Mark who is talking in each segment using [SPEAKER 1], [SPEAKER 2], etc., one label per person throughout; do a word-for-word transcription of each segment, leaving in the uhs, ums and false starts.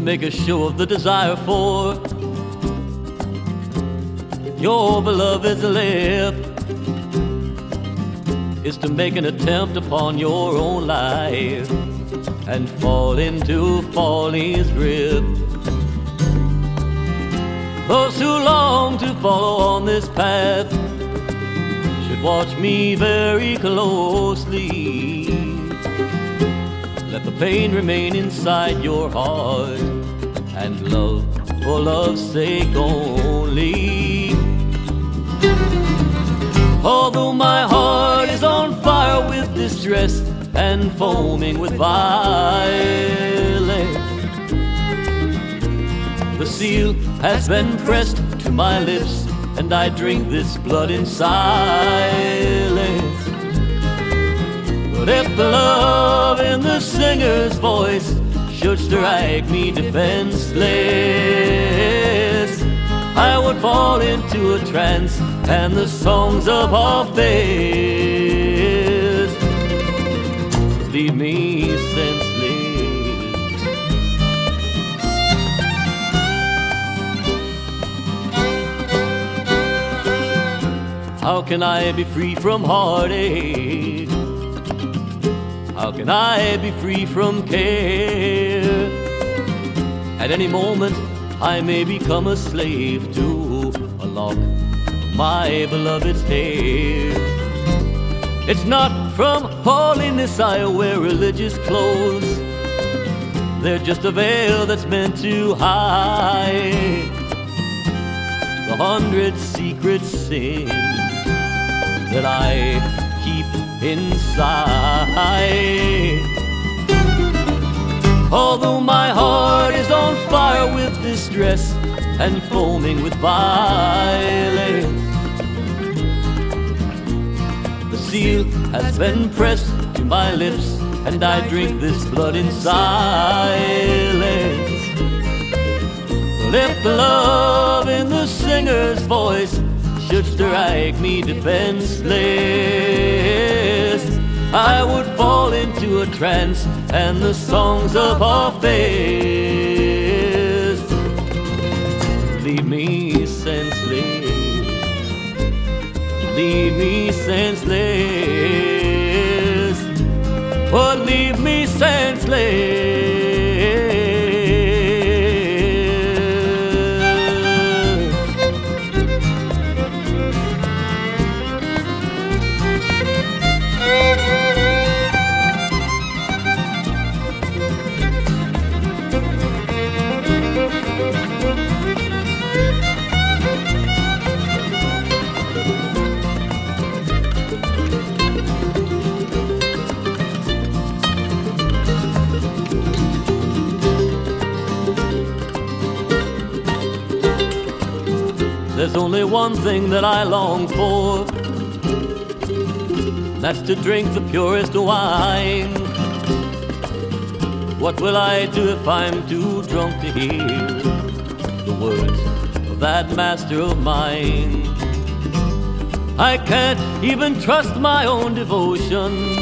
[SPEAKER 1] make a show of the desire for your beloved's lip, is to make an attempt upon your own life and fall into folly's grip. Those who long to follow on this path should watch me very closely. Let the pain remain inside your heart, and love for love's sake only. Although my heart is on fire with distress and foaming with violence, the seal has been pressed to my lips, and I drink this blood in silence. But if the love in the singer's voice should strike me defenseless, I would fall into a trance, and the songs of our faith leave me senseless. How can I be free from heartache? How can I be free from care? At any moment I may become a slave to a lock of my beloved's hair. It's not from holiness I wear religious clothes. They're just a veil that's meant to hide the hundred secret sins that I keep inside. Although my heart is on fire with distress and foaming with violence, the seal has been pressed to my lips, and I drink this blood in silence. But if the love in the singer's voice should strike me defenseless, I would fall into a trance, and the songs of our faith leave me senseless, leave me senseless, but leave me senseless. There's only one thing that I long for, that's to drink the purest wine. What will I do if I'm too drunk to hear the words of that master of mine? I can't even trust my own devotions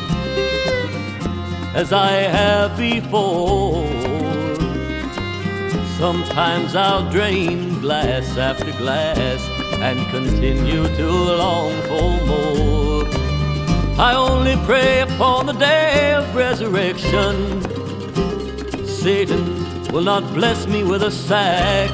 [SPEAKER 1] as I have before. Sometimes I'll drain glass after glass and continue to long for more. I only pray upon the day of resurrection Satan will not bless me with a sack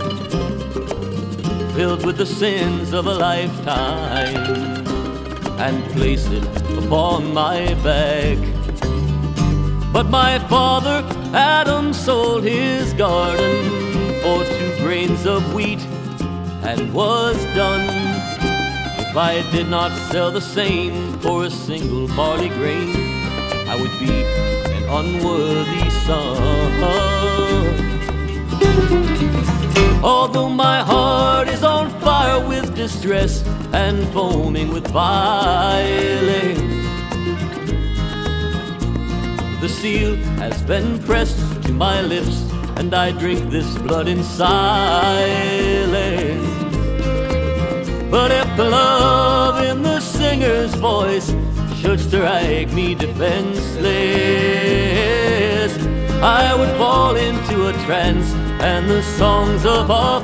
[SPEAKER 1] filled with the sins of a lifetime and place it upon my back. But my father Adam sold his garden for two grains of wheat and was done. If I did not sell the same for a single barley grain, I would be an unworthy son. Although my heart is on fire with distress and foaming with violence, the seal has been pressed to my lips, and I drink this blood in silence. But if the love in the singer's voice should strike me defenseless, I would fall into a trance and the songs of our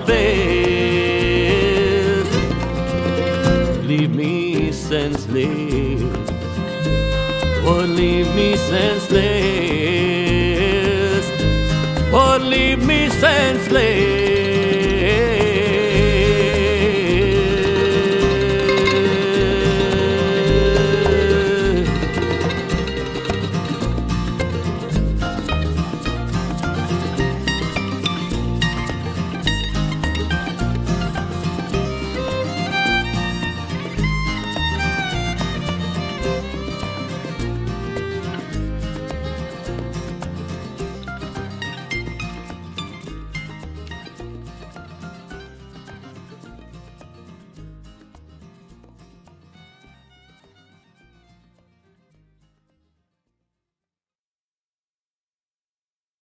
[SPEAKER 1] faith leave me senseless, would leave me senseless, would leave me senseless.